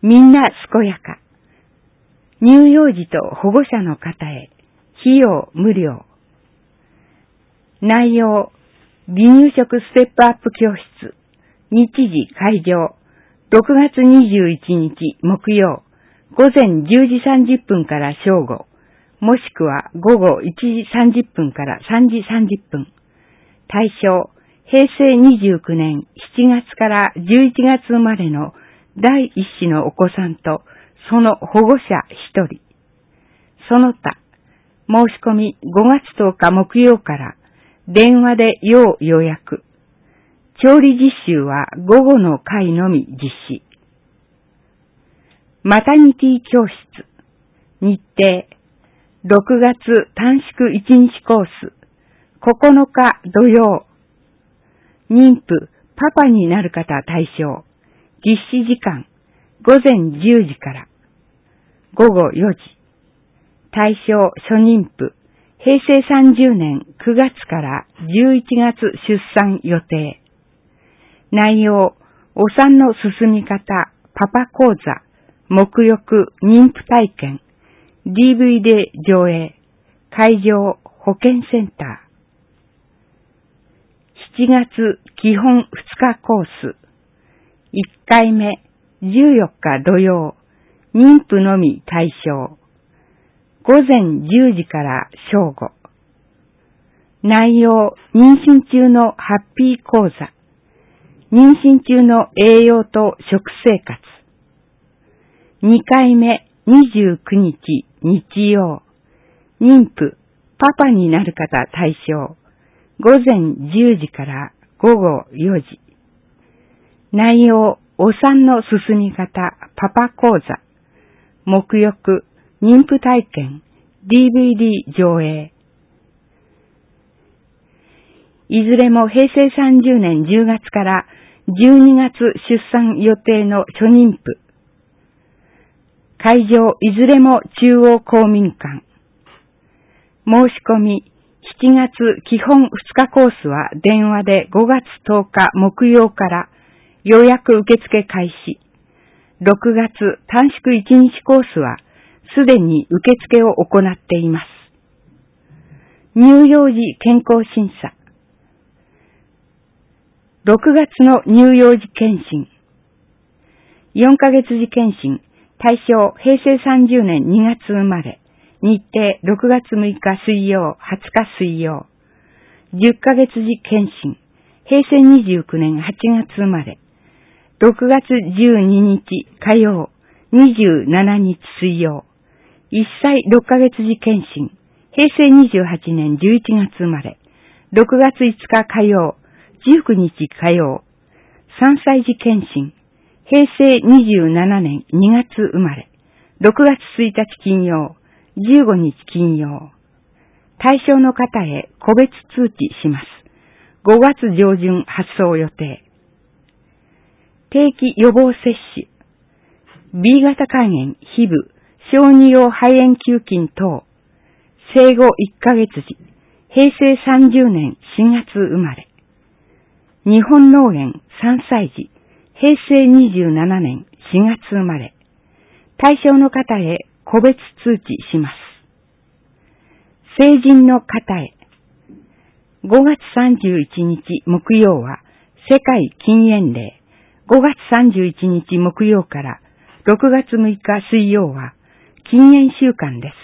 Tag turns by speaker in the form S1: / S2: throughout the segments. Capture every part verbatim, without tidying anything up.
S1: みんな健やか。乳幼児と保護者の方へ、費用無料。内容、離乳食ステップアップ教室。日時会場、ろくがつにじゅういちにち木曜、午前じゅうじさんじゅっぷんから正午、もしくは午後いちじさんじゅっぷんからさんじさんじゅっぷん。対象、へいせいにじゅうきゅうねんしちがつからじゅういちがつ生まれのだいいっ子のお子さんとその保護者ひとり。その他、申し込みごがつとおか木曜から電話で要予約。調理実習は午後の会のみ実施。マタニティ教室。日程。ろくがつ短縮いちにちコース。ここのか土曜。妊婦、パパになる方対象。実施時間。午前じゅうじから午後よじ。対象初妊婦。へいせいさんじゅうねんくがつからじゅういちがつ出産予定。内容、お産の進み方、パパ講座、沐浴、妊婦体験、ディーブイディー 上映、会場、保健センター。しちがつ基本ふつかコース。いっかいめ、じゅうよっか土曜、妊婦のみ対象。午前じゅうじから正午。内容、妊娠中のハッピー講座。妊娠中の栄養と食生活。にかいめ、にじゅうくにち日曜。妊婦、パパになる方対象。午前じゅうじから午後よじ。内容、お産の進み方、パパ講座。沐浴、妊婦体験、ディーブイディー 上映。いずれもへいせいさんじゅうねんじゅうがつからじゅうにがつ出産予定の初妊婦。会場いずれも中央公民館。申し込みしちがつ基本ふつかコースは電話でごがつとおか木曜から予約受付開始。ろくがつ短縮いちにちコースはすでに受付を行っています。乳幼児健康審査。ろくがつの乳幼児検診。よんかげつ時検診。対象、へいせいさんじゅうねんにがつ生まれ。日程、ろくがつむいか水曜、はつか水曜。じゅっかげつ時検診。へいせいにじゅうきゅうねんはちがつ生まれ。ろくがつじゅうににち火曜、にじゅうしちにち水曜。いっさいろっかげつ時検診。へいせいにじゅうはちねんじゅういちがつ生まれ。ろくがついつか火曜、じゅうくにち火曜。さんさい時検診。へいせいにじゅうななねんにがつ生まれ。ろくがつついたち金曜、じゅうごにち金曜。対象の方へ個別通知します。ごがつ上旬発送予定。定期予防接種。B 型肝炎、ヒブ、小児用肺炎球菌等。生後いっかげつ時、へいせいさんじゅうねんしがつ生まれ。日本脳炎さんさい時、へいせいにじゅうななねんしがつ生まれ。対象の方へ個別通知します。成人の方へ。ごがつさんじゅういちにち木曜は世界禁煙令。ごがつさんじゅういちにち木曜からろくがつむいか水曜は禁煙週間です。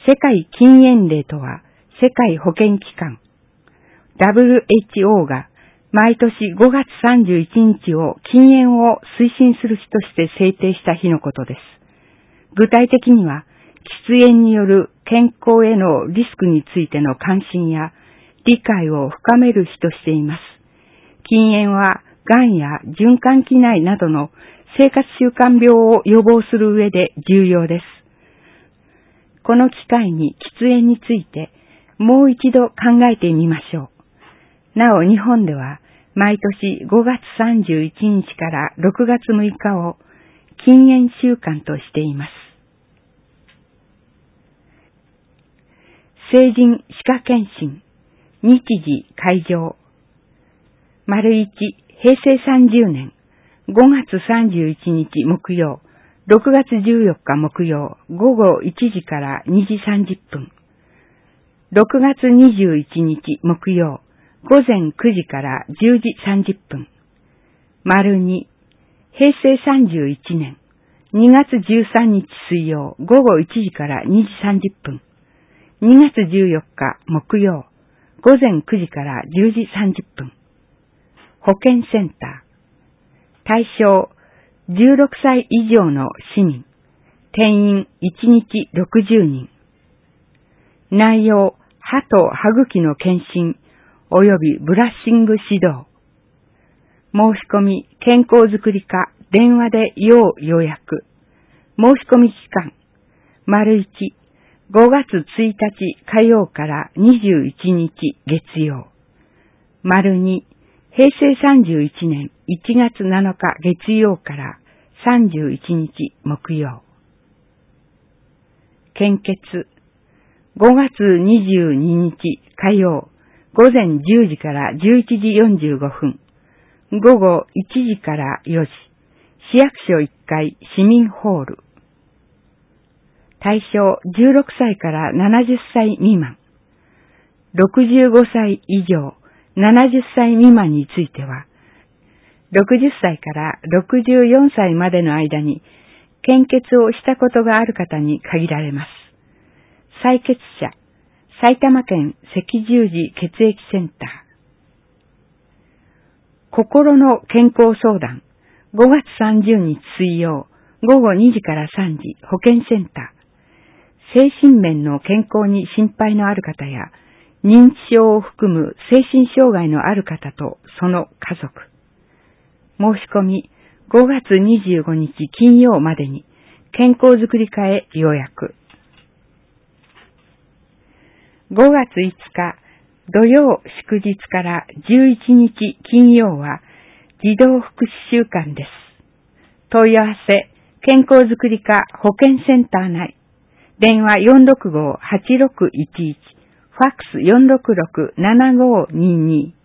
S1: 世界禁煙令とは世界保健機関 ダブリューエイチオー が毎年ごがつさんじゅういちにちを禁煙を推進する日として制定した日のことです。具体的には、喫煙による健康へのリスクについての関心や理解を深める日としています。禁煙は、がんや循環器内などの生活習慣病を予防する上で重要です。この機会に喫煙についてもう一度考えてみましょう。なお日本では毎年ごがつさんじゅういちにちからろくがつむいかを禁煙週間としています。成人歯科検診。日時会場。丸一、へいせいさんじゅうねんごがつさんじゅういちにち木曜、 ろくがつじゅうよっか木曜午後いちじからにじさんじゅっぷん。ろくがつにじゅういちにち木曜午前くじからじゅうじさんじゅっぷん。丸に、へいせいさんじゅういちねんにがつじゅうさんにち水曜午後いちじからにじさんじゅっぷん。にがつじゅうよっか木曜午前くじからじゅうじさんじゅっぷん。保健センター。対象じゅうろくさい以上の市民。定員いちにちろくじゅうにん。内容、歯と歯茎の検診及びブラッシング指導。申し込み、健康づくり課、電話で要予約。申し込み期間、丸いち、ごがつついたち火曜からにじゅういちにち月曜。丸に、へいせいさんじゅういちねんいちがつなのか月曜からさんじゅういちにち木曜。献血、ごがつにじゅうににち火曜、午前じゅうじからじゅういちじよんじゅうごふん、午後いちじからよじ、市役所いっかい市民ホール。対象じゅうろくさいからななじゅっさい未満。ろくじゅうごさい以上、ななじゅっさい未満については、ろくじゅっさいからろくじゅうよんさいまでの間に献血をしたことがある方に限られます。採血者、埼玉県赤十字血液センター。心の健康相談、ごがつさんじゅうにち水曜、午後にじからさんじ、保健センター。精神面の健康に心配のある方や、認知症を含む精神障害のある方とその家族。申し込み、ごがつにじゅうごにち金曜までに、健康づくり課へ予約。ごがついつか、土曜祝日からじゅういちにち金曜は、児童福祉週間です。問い合わせ、健康づくり課保健センター内。電話 よんろくご はちろくいちいち、ファックス よんろくろく ななごにに。